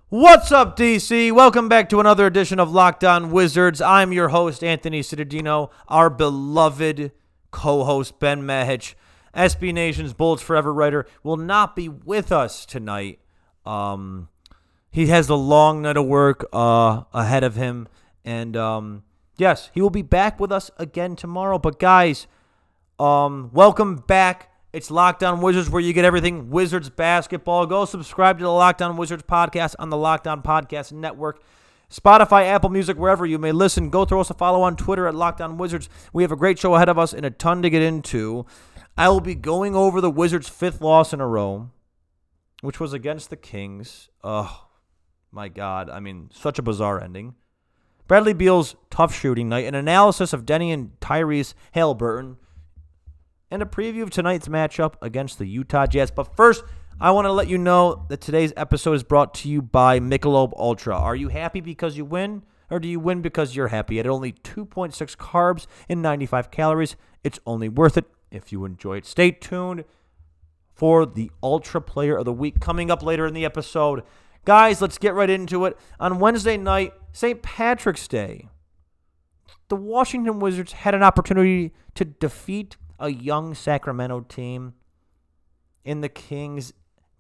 What's up, DC? Welcome back to another edition of Locked On Wizards. I'm your host, Anthony Cittadino. Our beloved co-host, Ben Mahich, SB Nation's Bullets Forever writer, will not be with us tonight. He has a long night of work ahead of him. And, yes, he will be back with us again tomorrow. But, guys, welcome back. It's Locked On Wizards, where you get everything Wizards basketball. Go subscribe to the Locked On Wizards podcast on the Locked On Podcast Network, Spotify, Apple Music, wherever you may listen. Go throw us a follow on Twitter at Locked On Wizards. We have a great show ahead of us and a ton to get into. I will be going over the Wizards' fifth loss in a row, which was against the Kings. Oh, my God. I mean, such a bizarre ending. Bradley Beal's tough shooting night, an analysis of Denny and Tyrese Haliburton, and a preview of tonight's matchup against the Utah Jazz. But first, I want to let you know that today's episode is brought to you by Michelob Ultra. Are you happy because you win, or do you win because you're happy? At only 2.6 carbs and 95 calories, it's only worth it if you enjoy it. Stay tuned for the Ultra Player of the Week coming up later in the episode. Guys, let's get right into it. On Wednesday night, St. Patrick's Day, the Washington Wizards had an opportunity to defeat a young Sacramento team, and the Kings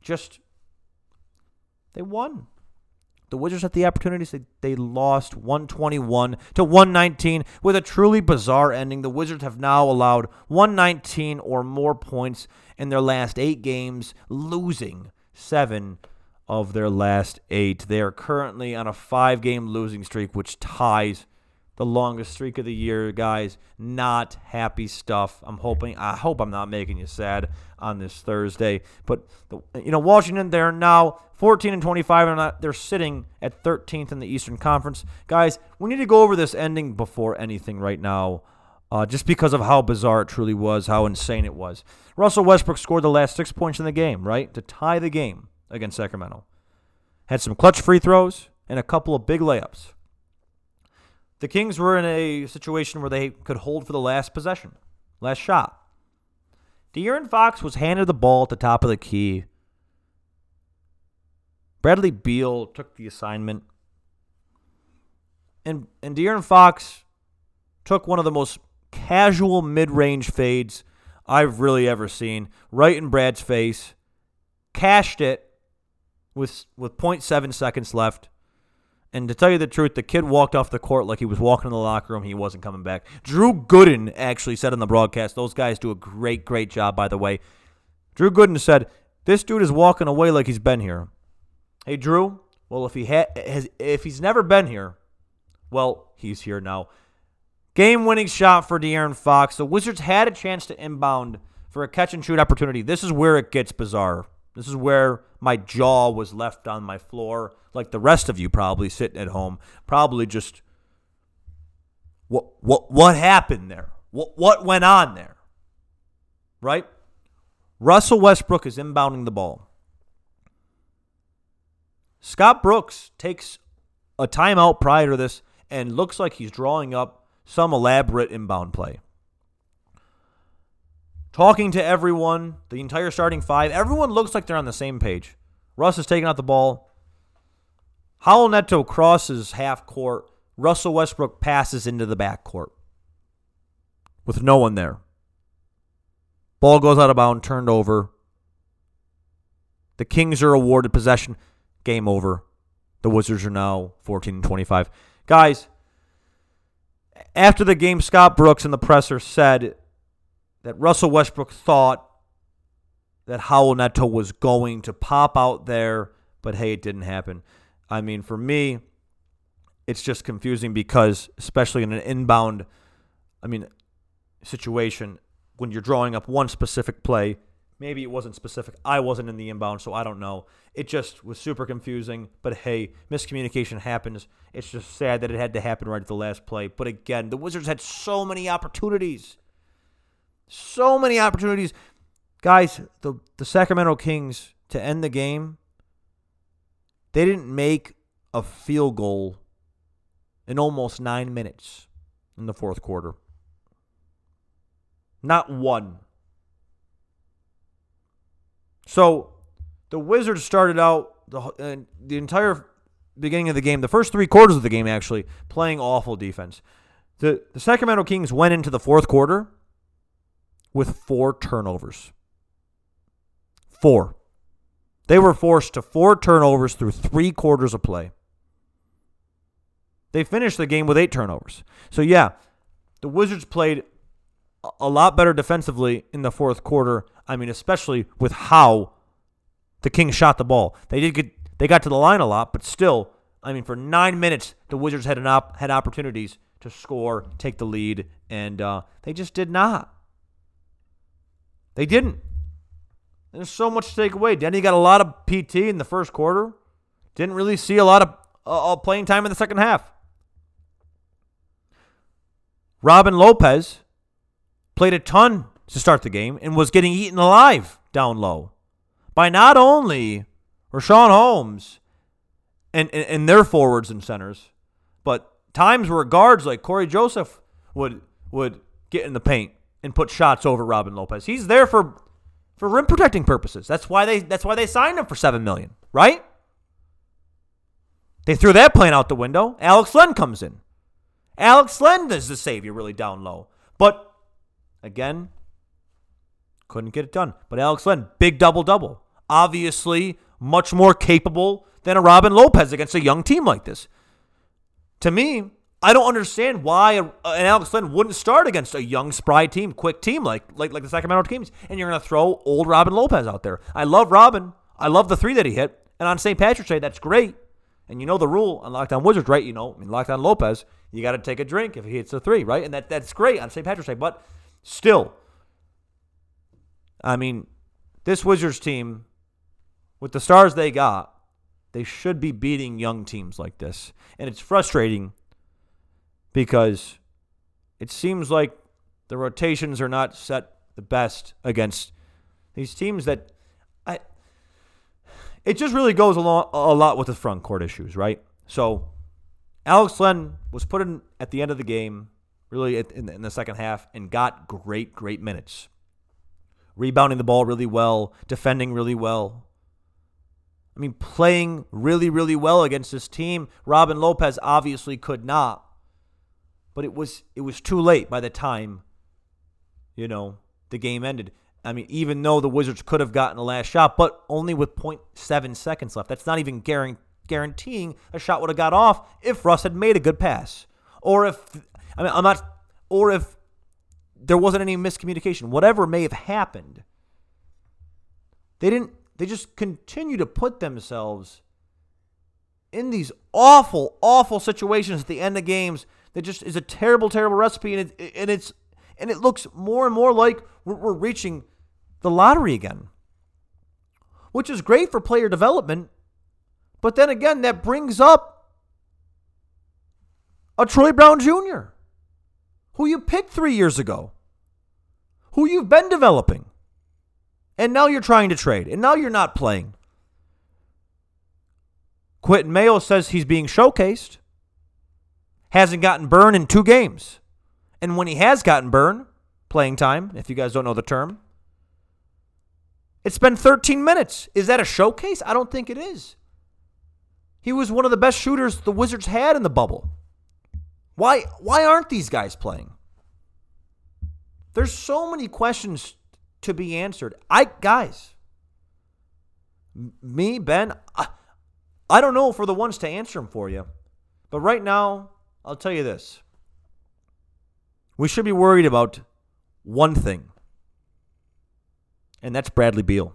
they won. The Wizards had the opportunities. They lost 121 to 119 with a truly bizarre ending. The Wizards have now allowed 119 or more points in their last 8 games, losing 7 of their last 8. They are currently on a 5-game losing streak, which ties the longest streak of the year, guys. Not happy stuff. I hope I'm not making you sad on this Thursday. But Washington, they're now 14-25, and they're sitting at 13th in the Eastern Conference. Guys, we need to go over this ending before anything right now, just because of how bizarre it truly was, how insane it was. Russell Westbrook scored the last 6 points in the game, right, to tie the game against Sacramento. Had some clutch free throws and a couple of big layups. The Kings were in a situation where they could hold for the last possession, last shot. De'Aaron Fox was handed the ball at the top of the key. Bradley Beal took the assignment. And De'Aaron Fox took one of the most casual mid-range fades I've really ever seen, right in Brad's face. Cashed it with 0.7 seconds left. And to tell you the truth, the kid walked off the court like he was walking in the locker room. He wasn't coming back. Drew Gooden actually said on the broadcast, those guys do a great, great job, by the way. Drew Gooden said, this dude is walking away like he's been here. Hey, Drew, well, if he's never been here, well, he's here now. Game-winning shot for De'Aaron Fox. The Wizards had a chance to inbound for a catch-and-shoot opportunity. This is where it gets bizarre. This is where my jaw was left on my floor, like the rest of you probably sitting at home. Probably just, what happened there? What went on there? Right? Russell Westbrook is inbounding the ball. Scott Brooks takes a timeout prior to this and looks like he's drawing up some elaborate inbound play. Talking to everyone, the entire starting 5, everyone looks like they're on the same page. Russ is taking out the ball. Raul Neto crosses half court. Russell Westbrook passes into the backcourt with no one there. Ball goes out of bounds, turned over. The Kings are awarded possession. Game over. The Wizards are now 14-25. Guys, after the game, Scott Brooks in the presser said that Russell Westbrook thought that Raul Neto was going to pop out there, but hey, it didn't happen. I mean, for me, it's just confusing because, especially in an inbound, situation, when you're drawing up one specific play, maybe it wasn't specific. I wasn't in the inbound, so I don't know. It just was super confusing, but hey, miscommunication happens. It's just sad that it had to happen right at the last play. But again, the Wizards had so many opportunities. So many opportunities. Guys, the Sacramento Kings, to end the game, they didn't make a field goal in almost 9 minutes in the fourth quarter. Not one. So the Wizards started out the entire beginning of the game, the first 3 quarters of the game actually, playing awful defense. The Sacramento Kings went into the fourth quarter with 4 turnovers. 4. They were forced to 4 turnovers through 3 quarters of play. They finished the game with 8 turnovers. So, yeah, the Wizards played a lot better defensively in the fourth quarter. I mean, especially with how the Kings shot the ball. They got to the line a lot, but still, I mean, for 9 minutes, the Wizards had opportunities to score, take the lead, and they just did not. They didn't. There's so much to take away. Denny got a lot of PT in the first quarter. Didn't really see a lot of playing time in the second half. Robin Lopez played a ton to start the game and was getting eaten alive down low by not only Richaun Holmes and their forwards and centers, but times where guards like Corey Joseph would get in the paint and put shots over Robin Lopez. He's there for rim protecting purposes. That's why they signed him for $7 million, right? They threw that plan out the window. Alex Len comes in. Alex Len is the savior really down low. But, again, couldn't get it done. But Alex Len, big double-double. Obviously, much more capable than a Robin Lopez against a young team like this. To me, I don't understand why an Alex Len wouldn't start against a young, spry team, quick team like the Sacramento Kings, and you're going to throw old Robin Lopez out there. I love Robin. I love the 3 that he hit. And on St. Patrick's Day, that's great. And you know the rule on Locked On Wizards, right? Locked On Lopez, you got to take a drink if he hits a 3, right? And that's great on St. Patrick's Day. But still, I mean, this Wizards team, with the stars they got, they should be beating young teams like this. And it's frustrating because it seems like the rotations are not set the best against these teams that it just really goes along a lot with the front court issues, right? So Alex Len was put in at the end of the game, really in the second half, and got great minutes. Rebounding the ball really well, defending really well. I mean, playing really, really well against this team. Robin Lopez obviously could not. But it was too late by the time, the game ended. I mean, even though the Wizards could have gotten the last shot, but only with 0.7 seconds left. That's not even guaranteeing a shot would have got off if Russ had made a good pass. Or if there wasn't any miscommunication. Whatever may have happened. They just continue to put themselves in these awful, awful situations at the end of games that just is a terrible, terrible recipe, and it looks more and more like we're reaching the lottery again, which is great for player development. But then again, that brings up a Troy Brown Jr., who you picked 3 years ago, who you've been developing, and now you're trying to trade, and now you're not playing. Quentin Mayo says he's being showcased. Hasn't gotten burned in 2 games. And when he has gotten burned, playing time, if you guys don't know the term, it's been 13 minutes. Is that a showcase? I don't think it is. He was one of the best shooters the Wizards had in the bubble. Why aren't these guys playing? There's so many questions to be answered. Ben, I don't know if we're the ones to answer them for you. But right now, I'll tell you this. We should be worried about one thing, and that's Bradley Beal.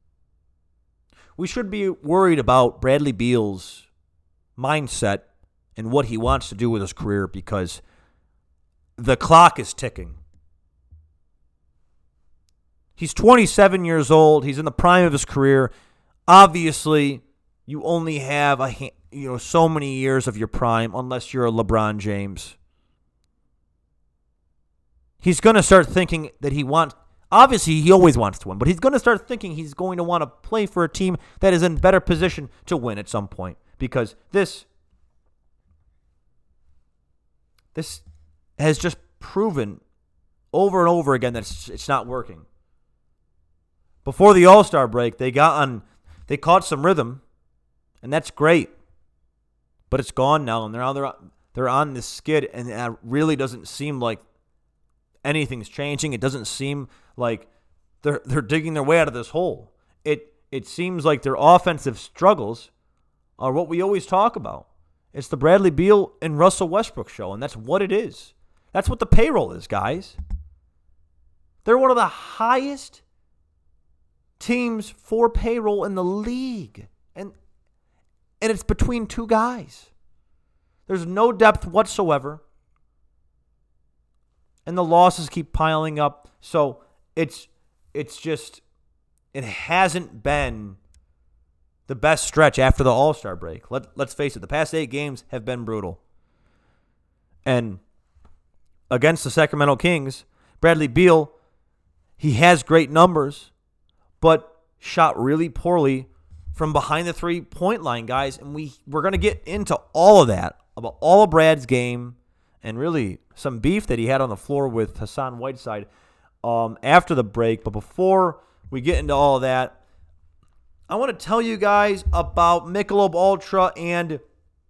We should be worried about Bradley Beal's mindset and what he wants to do with his career, because the clock is ticking. He's 27 years old. He's in the prime of his career. Obviously, you only have so many years of your prime unless you're a LeBron James. He's going to start thinking that obviously he always wants to win, but he's going to start thinking he's going to want to play for a team that is in better position to win at some point, because this has just proven over and over again that it's not working. Before the All-Star break, they caught some rhythm, and that's great. but it's gone now, and they're on this skid, and it really doesn't seem like anything's changing. It doesn't seem like they're digging their way out of this hole. It seems like their offensive struggles are what we always talk about. It's the Bradley Beal and Russell Westbrook show, and that's what it is. That's what the payroll is, guys. They're one of the highest teams for payroll in the league. And it's between two guys. There's no depth whatsoever. And the losses keep piling up. So it hasn't been the best stretch after the All-Star break. Let's face it, the past 8 games have been brutal. And against the Sacramento Kings, Bradley Beal, he has great numbers, but shot really poorly from behind the three-point line, guys. And we're going to get into all of that, about all of Brad's game, and really some beef that he had on the floor with Hassan Whiteside after the break. But before we get into all of that, I want to tell you guys about Michelob Ultra and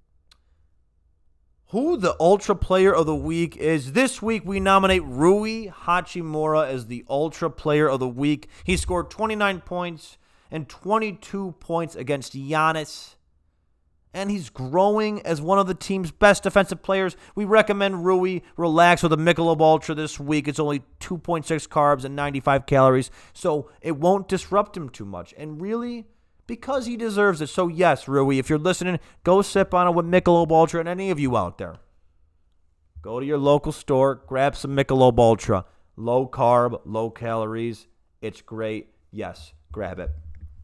who the Ultra Player of the Week is. This week, we nominate Rui Hachimura as the Ultra Player of the Week. He scored 29 points and 22 points against Giannis, and he's growing as one of the team's best defensive players. We recommend Rui relax with a Michelob Ultra this week. It's only 2.6 carbs and 95 calories, so it won't disrupt him too much. And really, because he deserves it. So yes, Rui, if you're listening, go sip on it with Michelob Ultra, and any of you out there, go to your local store, grab some Michelob Ultra. Low carb, low calories. It's great. Yes, grab it.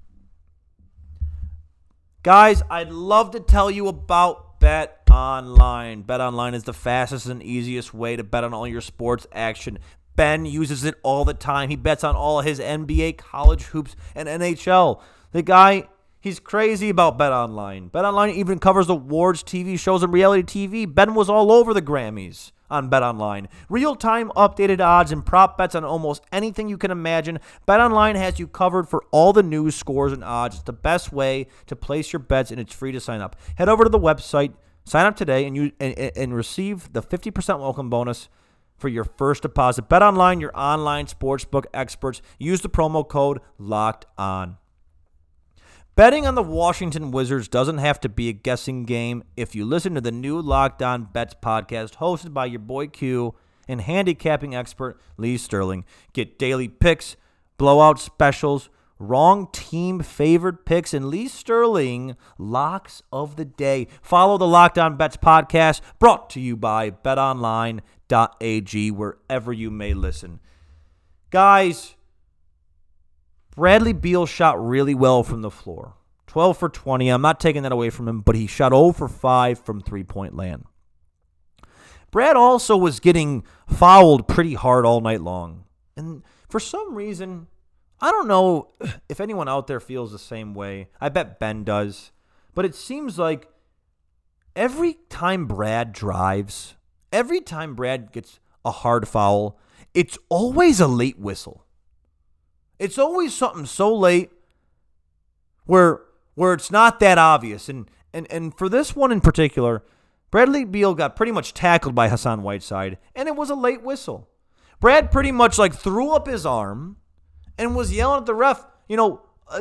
Guys, I'd love to tell you about Bet Online. Bet Online is the fastest and easiest way to bet on all your sports action. Ben uses it all the time. He bets on all of his NBA, college hoops, and NHL. The guy, he's crazy about Bet Online. Bet Online even covers awards, TV shows, and reality TV. Ben was all over the Grammys on Bet Online. Real-time updated odds and prop bets on almost anything you can imagine. Bet Online has you covered for all the news, scores, and odds. It's the best way to place your bets, and it's free to sign up. Head over to the website, sign up today, and receive the 50% welcome bonus for your first deposit. Bet Online, your online sportsbook experts. Use the promo code LOCKEDON. Betting on the Washington Wizards doesn't have to be a guessing game if you listen to the new Locked On Bets podcast hosted by your boy Q and handicapping expert Lee Sterling. Get daily picks, blowout specials, wrong team favored picks, and Lee Sterling locks of the day. Follow the Locked On Bets podcast, brought to you by betonline.ag, wherever you may listen. Guys, Bradley Beal shot really well from the floor. 12 for 20. I'm not taking that away from him, but he shot 0 for 5 from three-point land. Brad also was getting fouled pretty hard all night long. And for some reason, I don't know if anyone out there feels the same way. I bet Ben does. But it seems like every time Brad drives, every time Brad gets a hard foul, it's always a late whistle. It's always something so late where it's not that obvious. And for this one in particular, Bradley Beal got pretty much tackled by Hassan Whiteside, and it was a late whistle. Brad pretty much threw up his arm and was yelling at the ref, and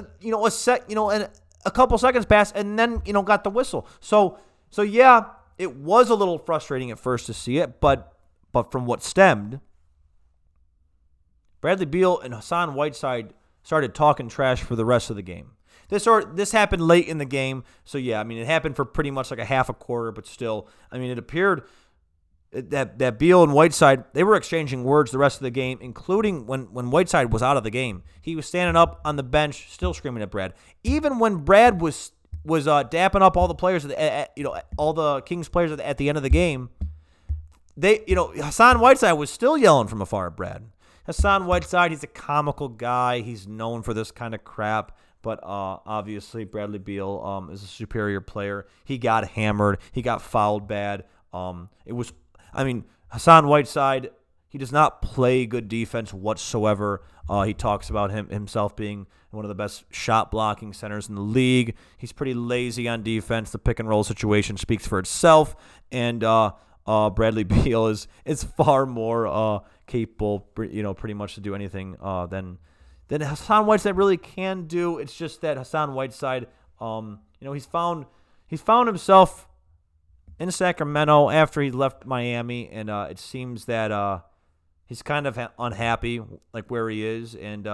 a couple seconds passed, and then got the whistle. So yeah, it was a little frustrating at first to see it, but from what stemmed, Bradley Beal and Hassan Whiteside started talking trash for the rest of the game. This happened late in the game, so yeah, it happened for pretty much a half a quarter, but still, it appeared that Beal and Whiteside, they were exchanging words the rest of the game, including when Whiteside was out of the game. He was standing up on the bench, still screaming at Brad. Even when Brad was dapping up all the players, all the Kings players at the end of the game, Hassan Whiteside was still yelling from afar at Brad. Hassan Whiteside, he's a comical guy. He's known for this kind of crap. But obviously, Bradley Beal is a superior player. He got hammered. He got fouled bad. Hassan Whiteside, He does not play good defense whatsoever. He talks about himself being one of the best shot blocking centers in the league. He's pretty lazy on defense. The pick and roll situation speaks for itself. And Bradley Beal is far more capable, pretty much to do anything than Hassan Whiteside really can do. It's just that Hassan Whiteside, he's found himself in Sacramento after he left Miami, and it seems that he's kind of unhappy, like where he is, and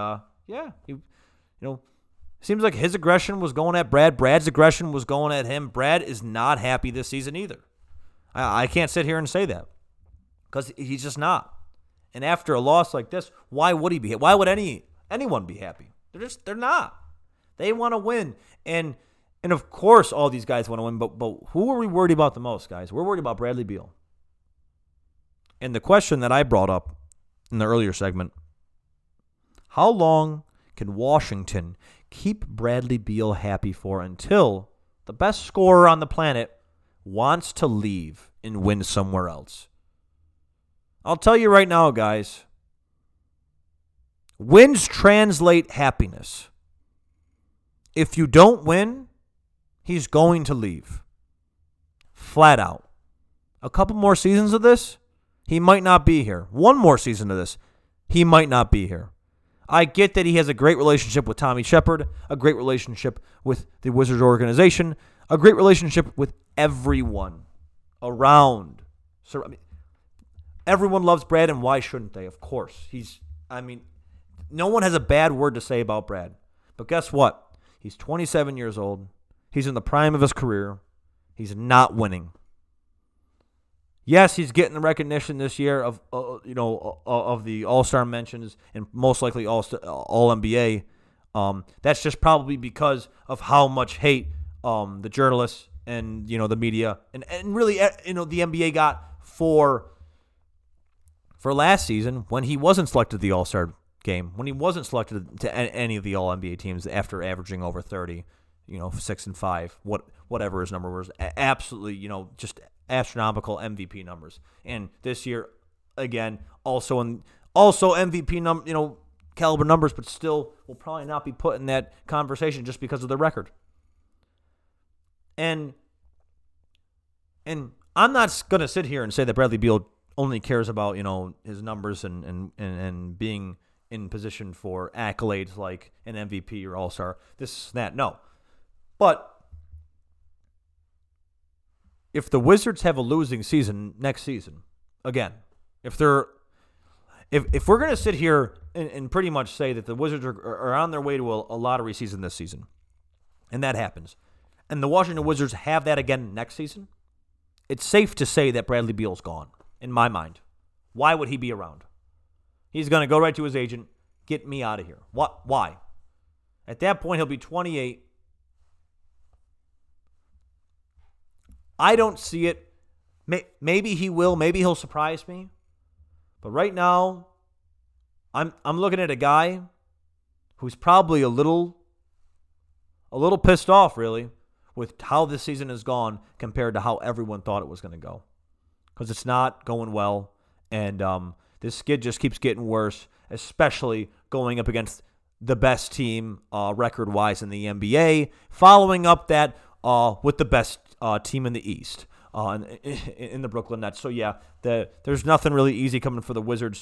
seems like his aggression was going at Brad. Brad's aggression was going at him. Brad is not happy this season either. I can't sit here and say that because he's just not. And after a loss like this, why would he be? Why would anyone be happy? They're not. They want to win, and of course all these guys want to win. But who are we worried about the most, guys? We're worried about Bradley Beal. And the question that I brought up in the earlier segment: how long can Washington keep Bradley Beal happy for until the best scorer on the planet wants to leave and win somewhere else? I'll tell you right now, guys. Wins translate happiness. If you don't win, he's going to leave. Flat out. A couple more seasons of this, he might not be here. One more season of this, he might not be here. I get that he has a great relationship with Tommy Shepard, a great relationship with the Wizards organization, a great relationship with everyone around. So, everyone loves Brad, and why shouldn't they? Of course. No one has a bad word to say about Brad. But guess what? He's 27 years old. He's in the prime of his career. He's not winning. Yes, he's getting the recognition this year of the All-Star mentions and most likely All-NBA. That's just probably because of how much hate the journalists and the media and really the NBA got for last season when he wasn't selected to the All-Star game, when he wasn't selected to any of the All-NBA teams after averaging over 30, 6 and 5, whatever his number was, absolutely, just astronomical MVP numbers. And this year, again, also MVP caliber numbers, but still will probably not be put in that conversation just because of the record. And I'm not going to sit here and say that Bradley Beal only cares about his numbers and being in position for accolades like an MVP or All-Star, this, that. No. But if the Wizards have a losing season next season, again, if we're going to sit here and pretty much say that the Wizards are on their way to a lottery season this season, and that happens, and the Washington Wizards have that again next season, it's safe to say that Bradley Beal's gone, in my mind. Why would he be around? He's going to go right to his agent, get me out of here. What? Why? At that point, he'll be 28. I don't see it. Maybe he will. Maybe he'll surprise me. But right now, I'm looking at a guy who's probably a little pissed off, really, with how this season has gone compared to how everyone thought it was going to go. Because it's not going well, and this skid just keeps getting worse, especially going up against the best team record-wise in the NBA, following up that with the best team in the East, in the Brooklyn Nets. So, yeah, there's nothing really easy coming for the Wizards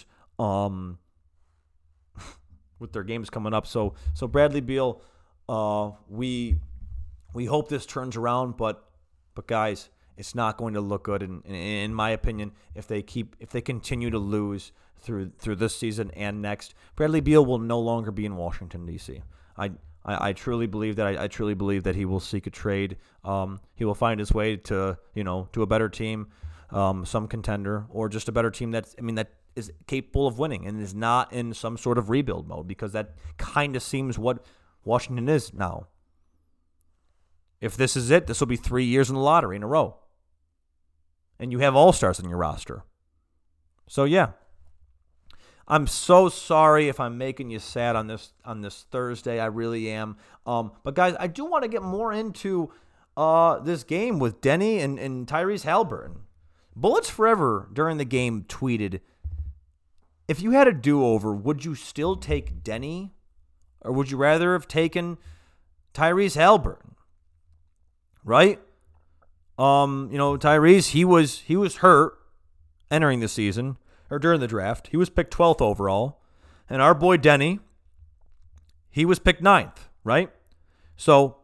with their games coming up. So Bradley Beal, we hope this turns around, but guys, it's not going to look good, in my opinion, if they continue to lose through this season and next. Bradley Beal will no longer be in Washington, D.C. I truly believe that. I truly believe that he will seek a trade. He will find his way to a better team, some contender, or just a better team that is capable of winning and is not in some sort of rebuild mode, because that kind of seems what Washington is now. If this is it, this will be 3 years in the lottery in a row. And you have all-stars in your roster. So, yeah. I'm so sorry if I'm making you sad on this Thursday. I really am. But, guys, I do want to get more into this game with Denny and Tyrese Haliburton. Bullets Forever during the game tweeted, if you had a do-over, would you still take Denny, or would you rather have taken Tyrese Haliburton? Right? Tyrese, he was hurt entering the season or during the draft. He was picked 12th overall, and our boy Denny, he was picked 9th, right? So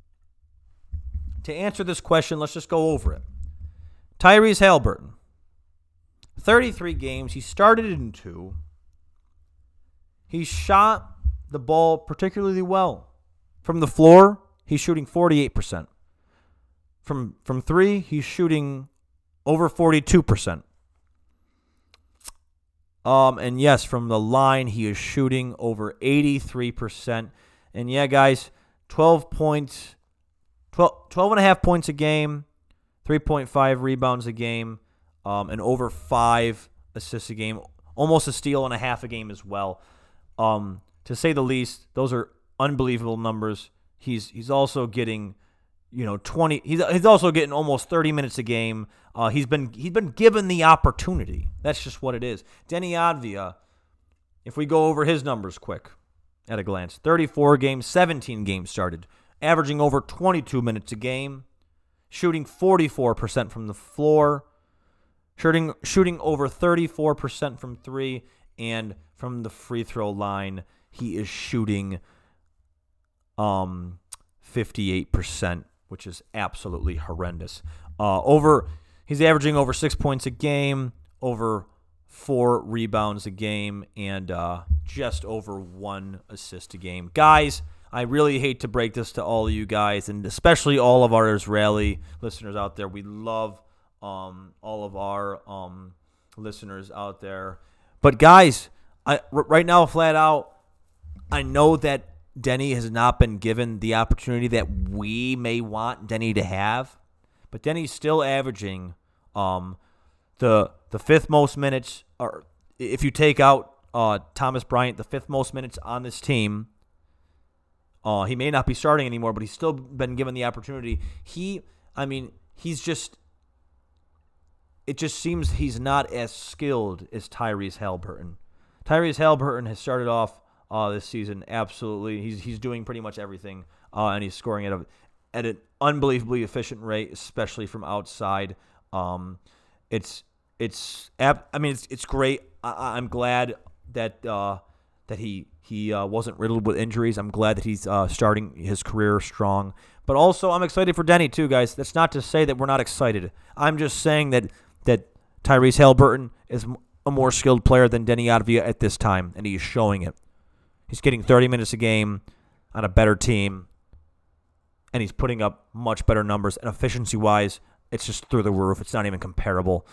to answer this question, let's just go over it. Tyrese Haliburton, 33 games. He started in 2. He shot the ball particularly well. From the floor, he's shooting 48%. From 3, he's shooting over 42%. And yes, from the line, he is shooting over 83%. And yeah, guys, 12 and a half points a game, 3.5 rebounds a game, and over 5 assists a game, almost a steal and a half a game as well. To say the least, those are unbelievable numbers. He's also getting 20. He's also getting almost 30 minutes a game. He's been given the opportunity. That's just what it is. Denny Advia, if we go over his numbers quick at a glance, 34 games, 17 games started, averaging over 22 minutes a game, shooting 44% from the floor, shooting over 34% from 3, and from the free throw line, he is shooting 58%. Which is absolutely horrendous. He's averaging over 6 points a game, over 4 rebounds a game, and just over 1 assist a game. Guys, I really hate to break this to all of you guys, and especially all of our Israeli listeners out there. We love all of our listeners out there. But guys, right now, flat out, I know that Denny has not been given the opportunity that we may want Denny to have, but Denny's still averaging the 5th most minutes, or if you take out Thomas Bryant, the 5th most minutes on this team. He may not be starting anymore, but he's still been given the opportunity. It just seems he's not as skilled as Tyrese Haliburton. Tyrese Haliburton has started off this season absolutely. He's doing pretty much everything, and he's scoring at an unbelievably efficient rate, especially from outside. It's great. I'm glad that he wasn't riddled with injuries. I'm glad that he's starting his career strong. But also, I'm excited for Denny too, guys. That's not to say that we're not excited. I'm just saying that Tyrese Haliburton is a more skilled player than Denny Advia at this time, and he is showing it. He's getting 30 minutes a game on a better team, and he's putting up much better numbers. And efficiency-wise, it's just through the roof. It's not even comparable.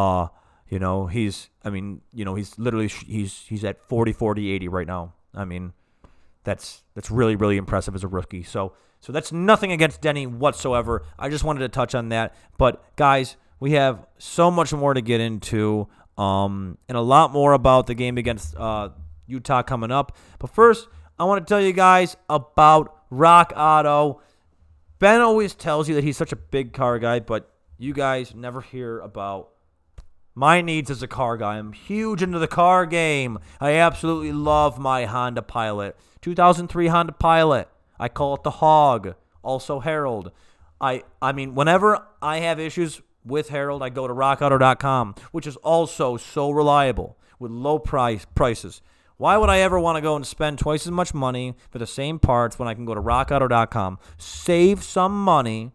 He's literally he's at 40, 40, 80 right now. I mean, that's really, really impressive as a rookie. So that's nothing against Denny whatsoever. I just wanted to touch on that. But guys, we have so much more to get into, and a lot more about the game against Utah coming up. But first, I want to tell you guys about Rock Auto. Ben always tells you that he's such a big car guy, but you guys never hear about my needs as a car guy. I'm huge into the car game. I absolutely love my Honda Pilot. 2003 Honda Pilot. I call it the Hog. Also Harold. I mean, whenever I have issues with Harold, I go to rockauto.com, which is also so reliable with low prices. Why would I ever want to go and spend twice as much money for the same parts when I can go to rockauto.com, save some money,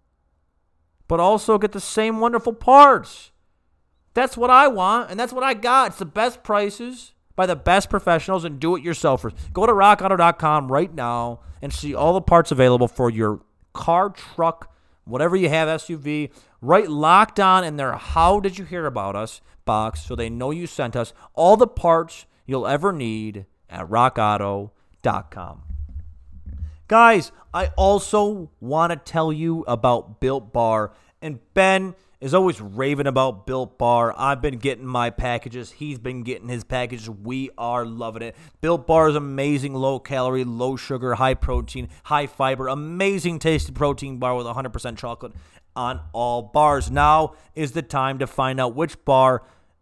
but also get the same wonderful parts? That's what I want, and that's what I got. It's the best prices by the best professionals and do-it-yourselfers. Go to rockauto.com right now and see all the parts available for your car, truck, whatever you have, SUV. Right Locked On in their How Did You Hear About Us box so they know you sent us. All the parts you'll ever need at rockauto.com. Guys, I also want to tell you about Built Bar. And Ben is always raving about Built Bar. I've been getting my packages. He's been getting his packages. We are loving it. Built Bar is amazing, low-calorie, low-sugar, high-protein, high-fiber, amazing tasty protein bar with 100% chocolate on all bars. Now is the time to find out which bar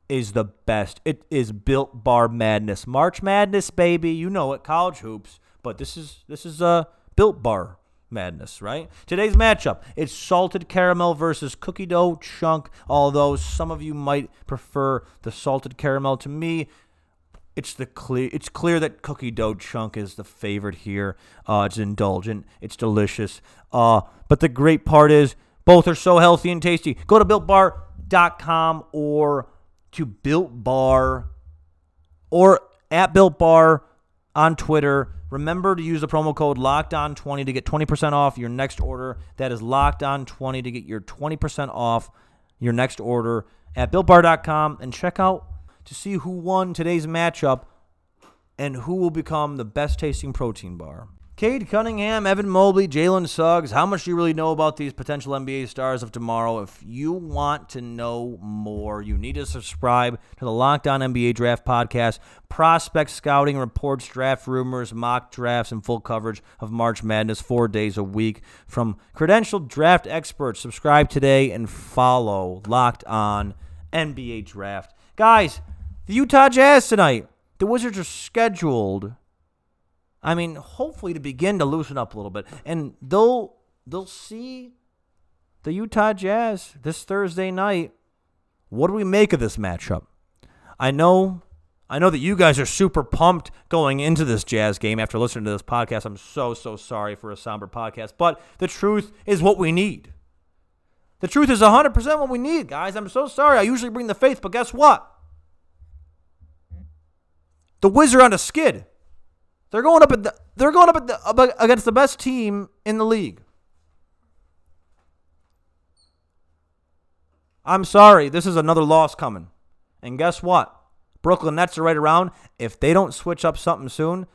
is the best. It is Built Bar Madness. March Madness, baby. You know it, college hoops. But this is Built Bar Madness, right? Today's matchup, it's salted caramel versus cookie dough chunk, although some of you might prefer the salted caramel. To me, it's clear that cookie dough chunk is the favorite here. It's indulgent. It's delicious. But the great part is both are so healthy and tasty. Go to BuiltBar.com or to Built Bar or at Built Bar on Twitter. Remember to use the promo code LOCKEDON20 to get 20% off your next order. That is LOCKEDON20 to get your 20% off your next order at BuiltBar.com, and check out to see who won today's matchup and who will become the best tasting protein bar. Cade Cunningham, Evan Mobley, Jalen Suggs. How much do you really know about these potential NBA stars of tomorrow? If you want to know more, you need to subscribe to the Locked On NBA Draft Podcast. Prospect scouting reports, draft rumors, mock drafts, and full coverage of March Madness 4 days a week from credentialed draft experts. Subscribe today and follow Locked On NBA Draft. Guys, the Utah Jazz tonight. The Wizards are scheduled, hopefully to begin to loosen up a little bit. And they'll see the Utah Jazz this Thursday night. What do we make of this matchup? I know that you guys are super pumped going into this Jazz game after listening to this podcast. I'm so sorry for a somber podcast. But the truth is what we need. The truth is 100% what we need, guys. I'm so sorry. I usually bring the faith, but guess what? The Wizards are on a skid. They're going up against the best team in the league. I'm sorry, this is another loss coming. And guess what? Brooklyn Nets are right around. If they don't switch up something soon,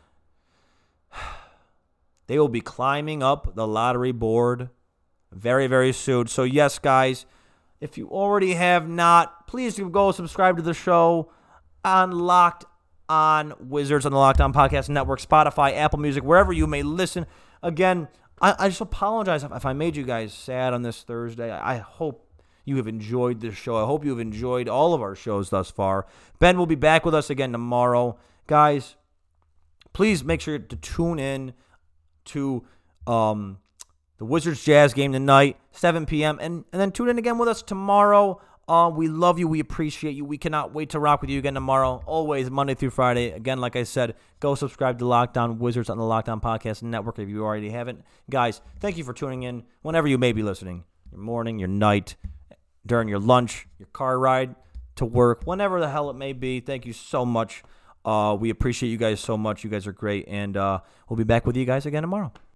they will be climbing up the lottery board very, very soon. So yes, guys, if you already have not, please go subscribe to the show on Locked On Wizards on the Locked On Podcast Network, Spotify, Apple Music, wherever you may listen. Again, I just apologize if I made you guys sad on this Thursday. I hope you have enjoyed this show. I hope you have enjoyed all of our shows thus far. Ben will be back with us again tomorrow. Guys, please make sure to tune in to the Wizards Jazz game tonight, 7 p.m., and then tune in again with us tomorrow. We love you. We appreciate you. We cannot wait to rock with you again tomorrow. Always Monday through Friday. Again, like I said, go subscribe to Locked On Wizards on the Locked On Podcast Network if you already haven't. Guys, thank you for tuning in whenever you may be listening. Your morning, your night, during your lunch, your car ride to work, whenever the hell it may be. Thank you so much. We appreciate you guys so much. You guys are great. And we'll be back with you guys again tomorrow.